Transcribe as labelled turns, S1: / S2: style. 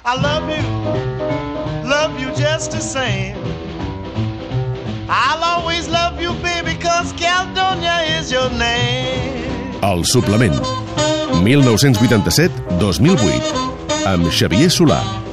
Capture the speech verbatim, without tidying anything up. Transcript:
S1: I love you, love you just the same. I'll always love you, baby, cause Caledonia is your name.
S2: El suplement. mil nou-cents vuitanta-set dos mil vuit. Amb Xavier Solà.